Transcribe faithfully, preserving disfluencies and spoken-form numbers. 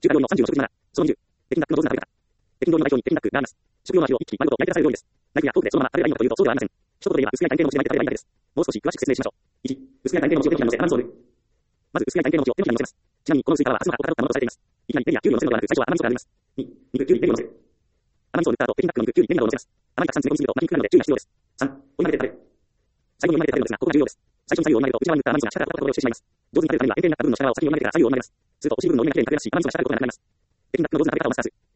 中華料理のさんじゅうの食事なな。そのにじゅう。北京ダックの上手な食べ方。北京料理の代表に北京ダックがあります。食用の味を一気に丸ごと焼いて出される料理です。ナイフやフォークでそのまま食べればいいのかというとそうではありません。一言で言えば薄焼いた円形の餅で巻いて食べればいいだけです。もう少し詳しく説明しましょう。いち、薄焼いた円形の餅を手のひらに乗せアランソール。まず薄焼いた円形の餅を手のひらに乗せます。ちなみにこの薄い皮は明日の葉をかたどったものとされています。いきなりネギやキュウリを乗せるのではなく最初は甘味噌があります。に、肉、キュウリ、ネギを乗せる。甘味噌を塗った後、北京ダックの肉、キュウリ、ネギなどを乗せます。甘いたくさん詰め込みすぎると巻きにくくなるので注意が必要です。さん、追い混ぜて食べる。最後に追い混ぜて食べるのですが、ここが重要です。最初に左右を追い混ぜると内側に塗った甘味噌が下からパタパタしてしまいます。上手に食べるためには円形になった部分の下側を先に追い混ぜてから左右を追い混ぜます。するとお尻部分の折り目だけになりやすし、甘味噌が下からくことがなくなります。北京ダックの上手な食べ方をマスターする。